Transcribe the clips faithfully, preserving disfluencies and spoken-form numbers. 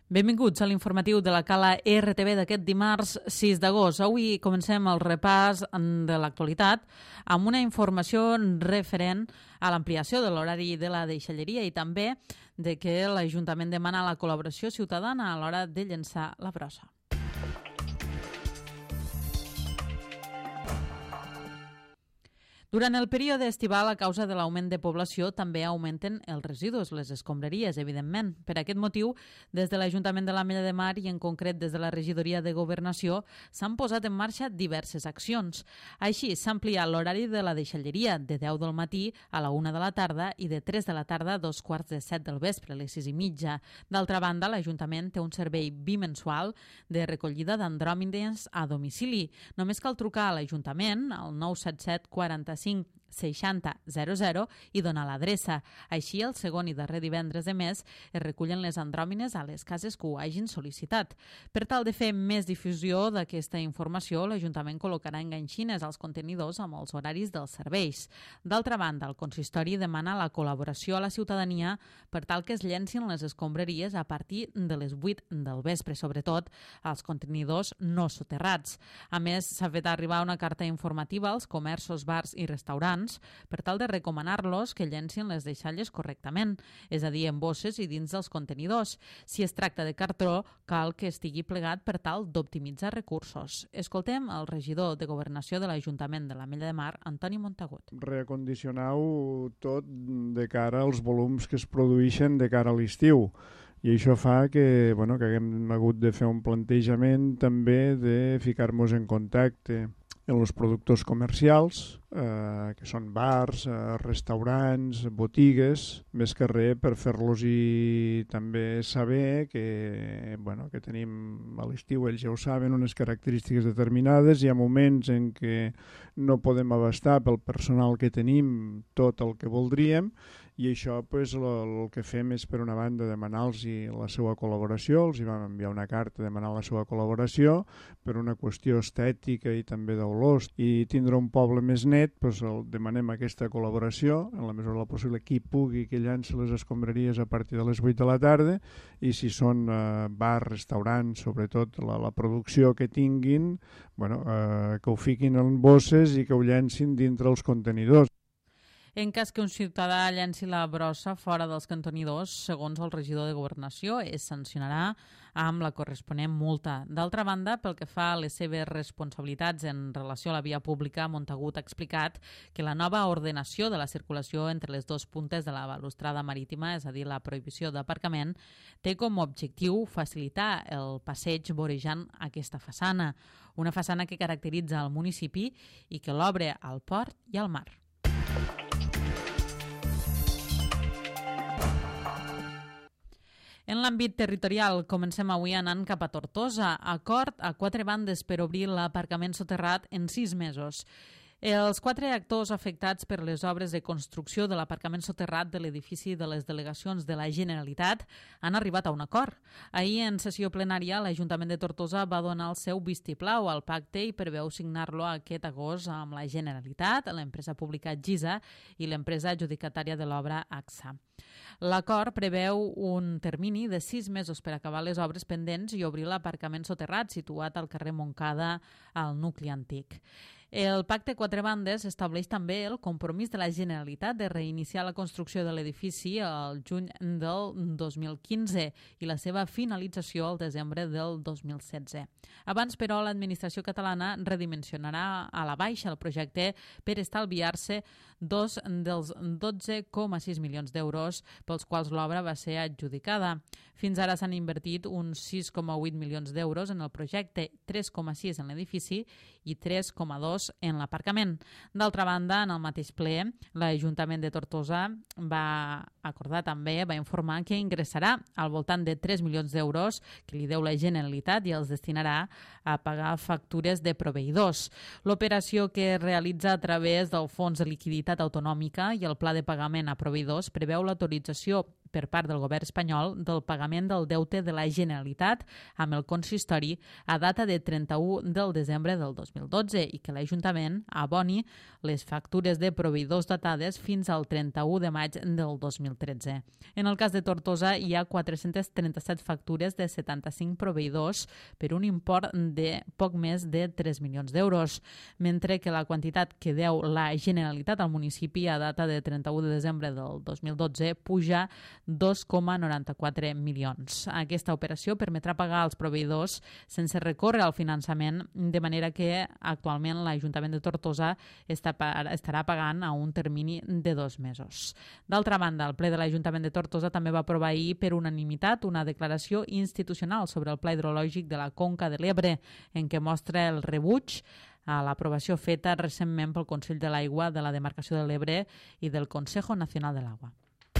Benvinguts a l'informatiu de la Cala R T V d'aquest dimarts sis d'agost. Avui comencem el repàs de l'actualitat amb una informació referent a l'ampliació de l'horari de la deixalleria i també de que l'Ajuntament demana la col·laboració ciutadana a l'hora de llençar la brossa. Durant el període estival, a causa de l'augment de població, també augmenten els residus, les escombraries, evidentment. Per aquest motiu, des de l'Ajuntament de l'Ametlla de Mar i en concret des de la Regidoria de Governació, s'han posat en marxa diverses accions. Així, s'ha ampliat l'horari de la deixalleria de deu del matí a la una de la tarda i de tres de la tarda a dos quarts de set del vespre, a les sis i mitja. D'altra banda, l'Ajuntament té un servei bimensual de recollida d'andròmines a domicili. Només cal trucar a l'Ajuntament al nou set set quaranta-cinc seixanta zero zero i donar l'adreça. Així, el segon i darrer divendres de mes es recullen les andròmines a les cases que ho hagin sol·licitat. Per tal de fer més difusió d'aquesta informació, l'Ajuntament col·locarà enganxines als contenidors amb els horaris dels serveis. D'altra banda, el consistori demana la col·laboració a la ciutadania per tal que es llencin les escombraries a partir de les vuit del vespre, sobretot als contenidors no soterrats. A més, s'ha fet arribar una carta informativa als comerços, bars i restaurants per tal de recomanar-los que llencin les deixalles correctament, és a dir, en bosses i dins dels contenidors. Si es tracta de cartró, cal que estigui plegat per tal d'optimitzar recursos. Escoltem el regidor de Governació de l'Ajuntament de l'Ametlla de Mar, Antoni Montagut. Reacondicionar-ho tot de cara als volums que es produeixen de cara a l'estiu. I això fa que, bueno, que haguem hagut de fer un plantejament també de ficar-nos en contacte en els productors comercials, eh, que són bars, eh, restaurants, botigues, més que res per fer-los i també saber que, bueno, que tenim a l'estiu, ells ja ho saben, unes característiques determinades. Hi ha moments en què no podem abastar pel personal que tenim tot el que voldríem i això pues, el, el que fem és, per una banda, demanar-los la seva col·laboració. Els hi vam enviar una carta demanant la seva col·laboració per una qüestió estètica i també d'olors i tindre un poble més net, pues, el, demanem aquesta col·laboració en la mesura de la possible qui pugui que llanci les escombraries a partir de les vuit de la tarda i si són eh, bars, restaurants, sobretot la, la producció que tinguin, bueno, eh, que ho fiquin en bosses i que ho llancin dintre els contenidors. En cas que un ciutadà llenci la brossa fora dels contenidors, segons el regidor de Governació, es sancionarà amb la corresponent multa. D'altra banda, pel que fa a les seves responsabilitats en relació a la via pública, Montagut ha explicat que la nova ordenació de la circulació entre les dos puntes de la balustrada marítima, és a dir, la prohibició d'aparcament, té com a objectiu facilitar el passeig vorejant aquesta façana, una façana que caracteritza el municipi i que l'obre al port i al mar. En l'àmbit territorial, comencem avui anant cap a Tortosa. Acord a quatre bandes per obrir l'aparcament soterrat en sis mesos. Els quatre actors afectats per les obres de construcció de l'aparcament soterrat de l'edifici de les delegacions de la Generalitat han arribat a un acord. Ahir, en sessió plenària, l'Ajuntament de Tortosa va donar el seu vistiplau al pacte i preveu signar-lo aquest agost amb la Generalitat, l'empresa pública Gisa i l'empresa adjudicatària de l'obra A X A. L'acord preveu un termini de sis mesos per acabar les obres pendents i obrir l'aparcament soterrat situat al carrer Montcada, al nucli antic. El pacte Quatre Bandes estableix també el compromís de la Generalitat de reiniciar la construcció de l'edifici al juny del dos mil quinze i la seva finalització al desembre del dos mil setze. Abans, però, l'administració catalana redimensionarà a la baixa el projecte per estalviar-se dos dels dotze coma sis milions d'euros pels quals l'obra va ser adjudicada. Fins ara s'han invertit uns sis coma vuit milions d'euros en el projecte, tres coma sis en l'edifici i tres coma dos en l'aparcament. D'altra banda, en el mateix ple, l'Ajuntament de Tortosa va acordar també, va informar que ingressarà al voltant de tres milions d'euros que li deu la Generalitat i els destinarà a pagar factures de proveïdors. L'operació que es realitza a través del Fons de Liquiditat Autonòmica i el Pla de Pagament a Proveïdors preveu l'autorització per part del govern espanyol del pagament del deute de la Generalitat amb el consistori a data de trenta-u del desembre del dos mil dotze i que l'Ajuntament aboni les factures de proveïdors datades fins al trenta-u de maig del dos mil tretze. En el cas de Tortosa hi ha quatre-centes trenta-set factures de setanta-cinc proveïdors per un import de poc més de tres milions d'euros, mentre que la quantitat que deu la Generalitat al municipi a data de trenta-u de desembre del dos mil dotze puja dos coma noranta-quatre milions. Aquesta operació permetrà pagar als proveïdors sense recórrer al finançament, de manera que actualment l'Ajuntament de Tortosa està, estarà pagant a un termini de dos mesos. D'altra banda, el ple de l'Ajuntament de Tortosa també va aprovar ahir per unanimitat una declaració institucional sobre el pla hidrològic de la Conca de l'Ebre, en què mostra el rebuig a l'aprovació feta recentment pel Consell de l'Aigua de la Demarcació de l'Ebre i del Consejo Nacional de l'Agua.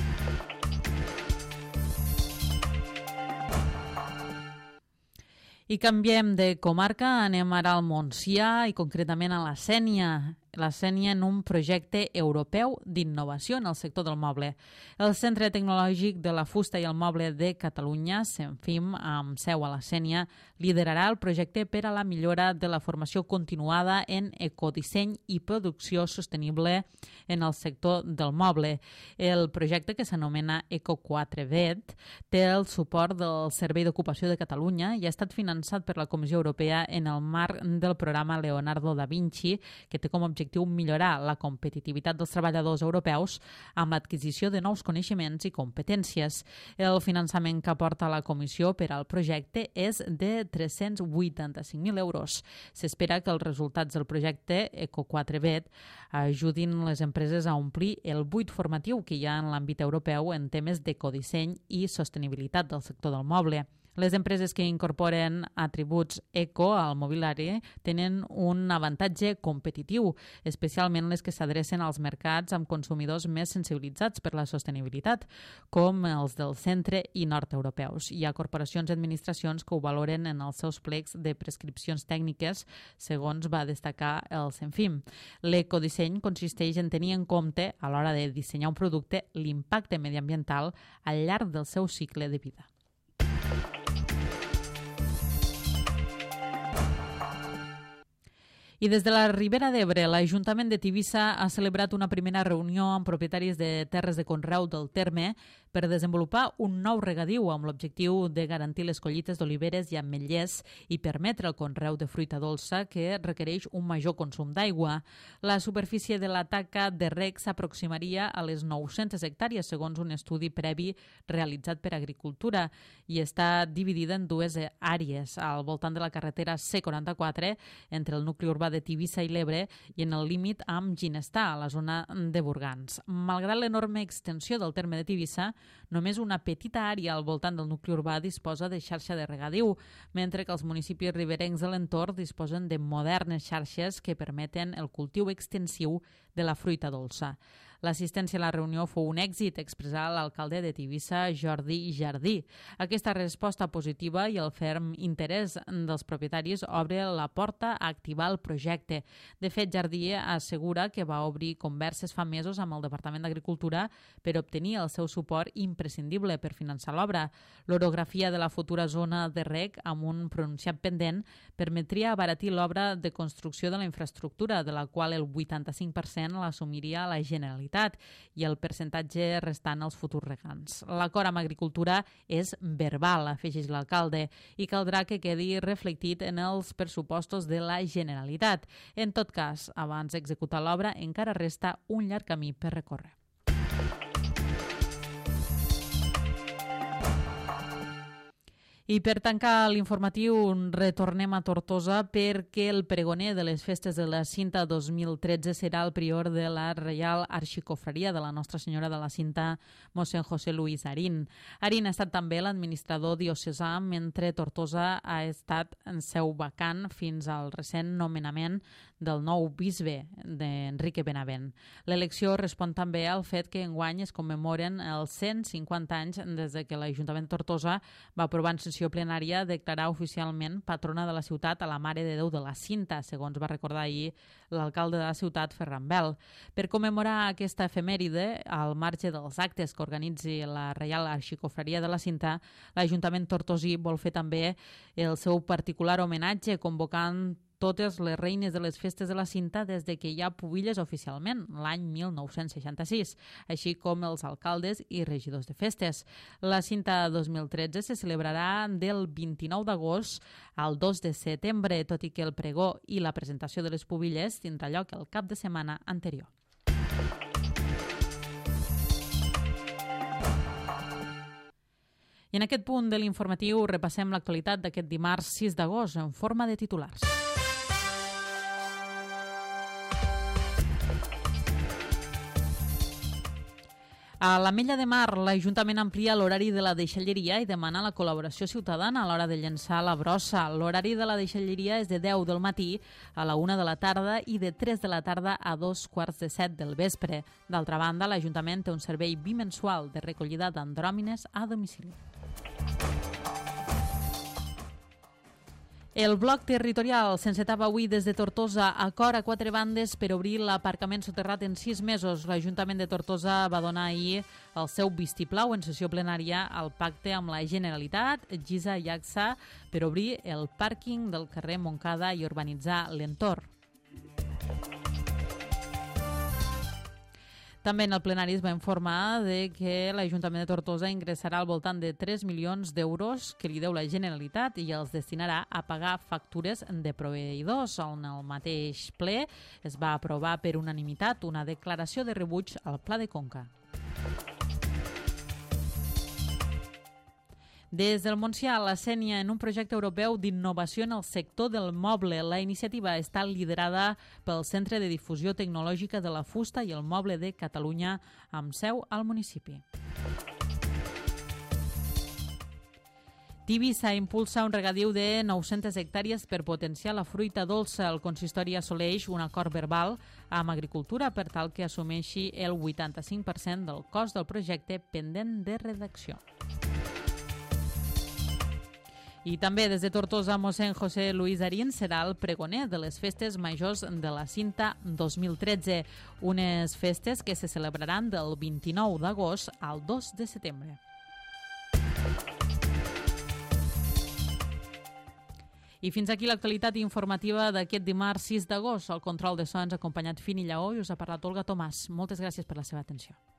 I canviem de comarca, anem ara al Montsià i concretament a la Sénia. La Sénia en un projecte europeu d'innovació en el sector del moble. El Centre Tecnològic de la Fusta i el Moble de Catalunya, CENFIM, amb seu a la Sénia, liderarà el projecte per a la millora de la formació continuada en ecodisseny i producció sostenible en el sector del moble. El projecte, que s'anomena Eco quatre vet, té el suport del Servei d'Ocupació de Catalunya i ha estat finançat per la Comissió Europea en el marc del programa Leonardo da Vinci, que té com a objectiu millorar la competitivitat dels treballadors europeus amb l'adquisició de nous coneixements i competències. El finançament que aporta la Comissió per al projecte és de tres-cents vuitanta-cinc mil euros. S'espera que els resultats del projecte Eco quatre vet ajudin les empreses a omplir el buit formatiu que hi ha en l'àmbit europeu en temes d'ecodisseny i sostenibilitat del sector del moble. Les empreses que incorporen atributs eco al mobiliari tenen un avantatge competitiu, especialment les que s'adrecen als mercats amb consumidors més sensibilitzats per la sostenibilitat, com els del centre i nord europeus. Hi ha corporacions i administracions que ho valoren en els seus plecs de prescripcions tècniques, segons va destacar el CENFIM. L'ecodisseny consisteix en tenir en compte, a l'hora de dissenyar un producte, l'impacte mediambiental al llarg del seu cicle de vida. I des de la Ribera d'Ebre, l'Ajuntament de Tivissa ha celebrat una primera reunió amb propietaris de terres de conreu del terme per desenvolupar un nou regadiu amb l'objectiu de garantir les collites d'oliveres i ametllers i permetre el conreu de fruita dolça que requereix un major consum d'aigua. La superfície de la taca de reg s'aproximaria a les nou-centes hectàrees, segons un estudi previ realitzat per Agricultura, i està dividida en dues àrees, al voltant de la carretera C quaranta-quatre, entre el nucli urbà de Tivissa i l'Ebre, i en el límit amb Ginestar, a la zona de Burgans. Malgrat l'enorme extensió del terme de Tivissa, només una petita àrea al voltant del nucli urbà disposa de xarxa de regadiu, mentre que els municipis riberencs de l'entorn disposen de modernes xarxes que permeten el cultiu extensiu de la fruita dolça. L'assistència a la reunió fou un èxit, expressà l'alcalde de Tivissa, Jordi Jardí. Aquesta resposta positiva i el ferm interès dels propietaris obre la porta a activar el projecte. De fet, Jardí assegura que va obrir converses fa mesos amb el Departament d'Agricultura per obtenir el seu suport imprescindible per finançar l'obra. L'orografia de la futura zona de reg, amb un pronunciat pendent, permetria abaratir l'obra de construcció de la infraestructura, de la qual el vuitanta-cinc per cent l'assumiria la Generalitat i el percentatge restant als futurs regants. L'acord amb Agricultura és verbal, afegeix l'alcalde, i caldrà que quedi reflectit en els pressupostos de la Generalitat. En tot cas, abans d'executar l'obra, encara resta un llarg camí per recórrer. I per tancar l'informatiu retornem a Tortosa perquè el pregoner de les festes de la Cinta dos mil tretze serà el prior de la Reial Arxicofreria de la Nostra Senyora de la Cinta, mossèn José Luis Arín. Arín ha estat també l'administrador diocesà mentre Tortosa ha estat en seu vacant fins al recent nomenament del nou bisbe d'Enrique Benavent. L'elecció respon també al fet que enguany es commemoren els cent cinquanta anys des de que l'Ajuntament de Tortosa va aprovar en sessió plenària declarar oficialment patrona de la ciutat a la Mare de Déu de la Cinta, segons va recordar ahir l'alcalde de la ciutat, Ferran Bel. Per commemorar aquesta efemèride, al marge dels actes que organitzi la Reial Arxicofreria de la Cinta, l'Ajuntament tortosí vol fer també el seu particular homenatge convocant totes les reines de les festes de la Cinta des de que hi ha pubilles oficialment, l'any mil nou-cents seixanta-sis, així com els alcaldes i regidors de festes. La Cinta dos mil tretze se celebrarà del vint-i-nou d'agost al dos de setembre, tot i que el pregó i la presentació de les pubilles tindrà lloc el cap de setmana anterior. I en aquest punt de l'informatiu repassem l'actualitat d'aquest dimarts sis d'agost en forma de titulars. A l'Ametlla de Mar, l'Ajuntament amplia l'horari de la deixalleria i demana la col·laboració ciutadana a l'hora de llençar la brossa. L'horari de la deixalleria és de deu del matí a la una de la tarda i de tres de la tarda a dos quarts de set del vespre. D'altra banda, l'Ajuntament té un servei bimensual de recollida d'andròmines a domicili. El bloc territorial s'encetava avui des de Tortosa, acord a quatre bandes per obrir l'aparcament soterrat en sis mesos. L'Ajuntament de Tortosa va donar ahir el seu vistiplau en sessió plenària al pacte amb la Generalitat, Gisa i AXA per obrir el pàrquing del carrer Montcada i urbanitzar l'entorn. També en el plenari es va informar de que l'Ajuntament de Tortosa ingressarà al voltant de tres milions d'euros que li deu la Generalitat i els destinarà a pagar factures de proveïdors. En el mateix ple es va aprovar per unanimitat una declaració de rebuig al Pla de Conca. Des del Montsià, la Sénia, en un projecte europeu d'innovació en el sector del moble. La iniciativa està liderada pel Centre de Difusió Tecnològica de la Fusta i el Moble de Catalunya, amb seu al municipi. Tivissa impulsa un regadiu de nou-centes hectàrees per potenciar la fruita dolça. El consistori assoleix un acord verbal amb Agricultura per tal que assumeixi el vuitanta-cinc per cent del cost del projecte pendent de redacció. I també des de Tortosa, mossèn José Luis Arín serà el pregoner de les festes majors de la Cinta dos mil tretze, unes festes que se celebraran del vint-i-nou d'agost al dos de setembre. I fins aquí l'actualitat informativa d'aquest dimarts sis d'agost. El control de so ens ha acompanyat Fini Lleó i us ha parlat Olga Tomàs. Moltes gràcies per la seva atenció.